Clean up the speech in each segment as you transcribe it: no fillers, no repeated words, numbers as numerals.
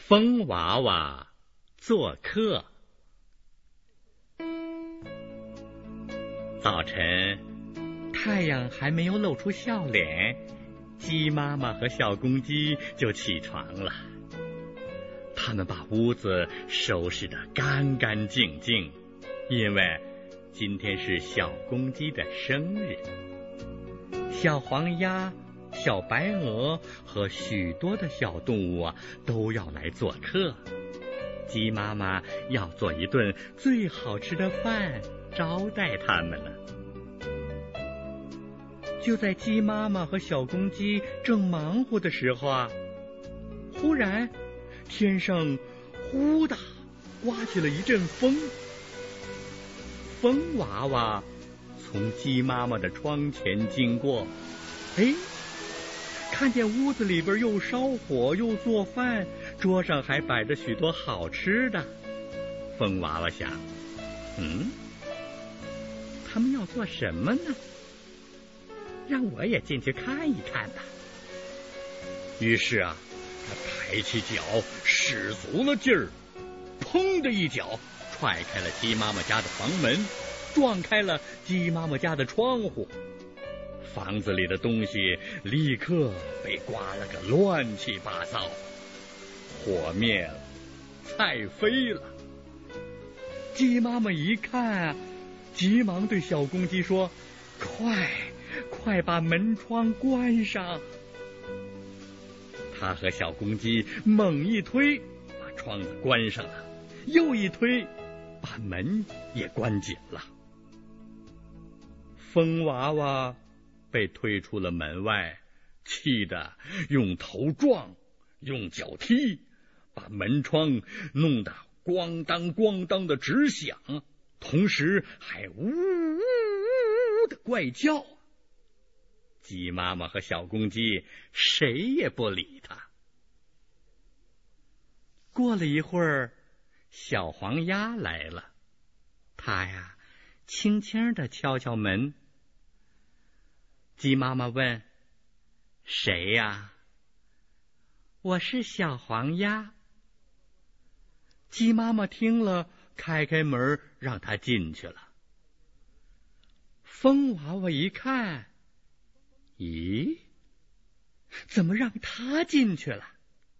风娃娃做客。早晨，太阳还没有露出笑脸，鸡妈妈和小公鸡就起床了。他们把屋子收拾得干干净净，因为今天是小公鸡的生日。小黄鸭、小白鹅和许多的小动物都要来做客。鸡妈妈要做一顿最好吃的饭招待他们了。就在鸡妈妈和小公鸡正忙活的时候忽然天上呼的刮起了一阵风。风娃娃从鸡妈妈的窗前经过，看见屋子里边又烧火又做饭，桌上还摆着许多好吃的。风娃娃想，他们要做什么呢？让我也进去看一看吧。于是他抬起脚，使足了劲儿，砰的一脚踹开了鸡妈妈家的房门，撞开了鸡妈妈家的窗户。房子里的东西立刻被刮了个乱七八糟，火灭了，菜飞了。鸡妈妈一看，急忙对小公鸡说：快把门窗关上。他和小公鸡猛一推，把窗子关上了，又一推，把门也关紧了。风娃娃被推出了门外，气得用头撞，用脚踢，把门窗弄得咣当咣当的直响，同时还呜呜呜的怪叫。鸡妈妈和小公鸡谁也不理他。过了一会儿，小黄鸭来了，它轻轻地敲敲门。鸡妈妈问：谁呀？我是小黄鸭。鸡妈妈听了，开门让它进去了。风娃娃一看，咦，怎么让他进去了？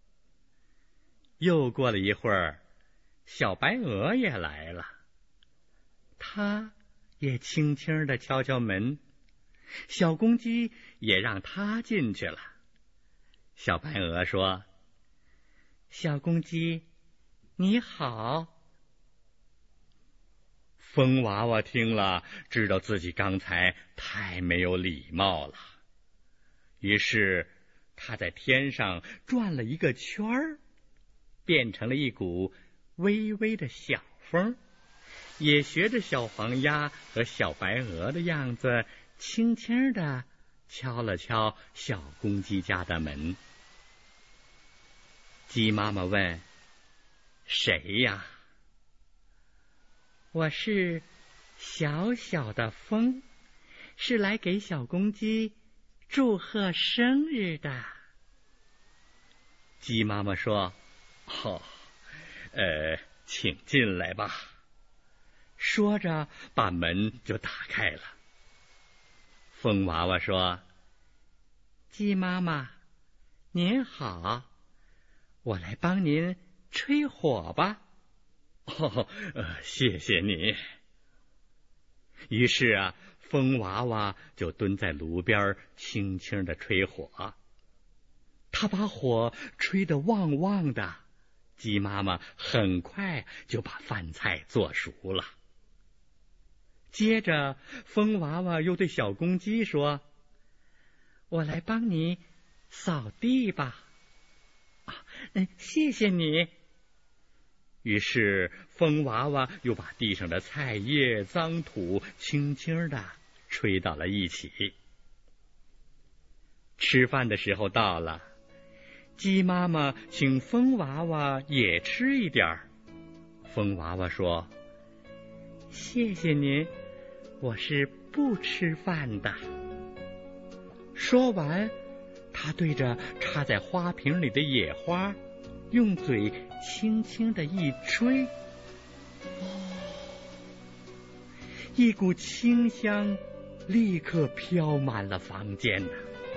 又过了一会儿，小白鹅也来了，他也轻轻地敲敲门。小公鸡也让他进去了。小白鹅说：小公鸡，你好。风娃娃听了，知道自己刚才太没有礼貌了，于是他在天上转了一个圈儿，变成了一股微微的小风，也学着小黄鸭和小白鹅的样子，轻轻地敲了敲小公鸡家的门。鸡妈妈问：谁呀？我是小小的风，是来给小公鸡祝贺生日的。鸡妈妈说：请进来吧。说着把门就打开了。风娃娃说：鸡妈妈您好，我来帮您吹火吧。谢谢你。于是风娃娃就蹲在炉边轻轻地吹火。他把火吹得旺旺的，鸡妈妈很快就把饭菜做熟了。接着风娃娃又对小公鸡说：我来帮你扫地吧。谢谢你。于是风娃娃又把地上的菜叶脏土轻轻地吹到了一起。吃饭的时候到了，鸡妈妈请风娃娃也吃一点儿。风娃娃说：谢谢您，我是不吃饭的。说完，他对着插在花瓶里的野花用嘴轻轻地一吹，一股清香立刻飘满了房间呢。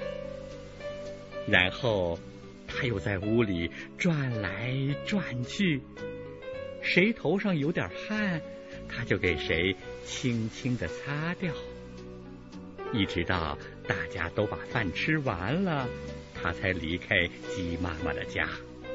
然后他又在屋里转来转去，谁头上有点汗，他就给谁轻轻地擦掉，一直到大家都把饭吃完了，他才离开鸡妈妈的家。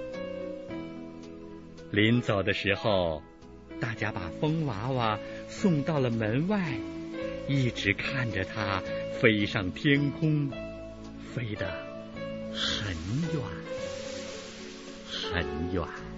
临走的时候，大家把风娃娃送到了门外，一直看着它飞上天空，飞得很远很远。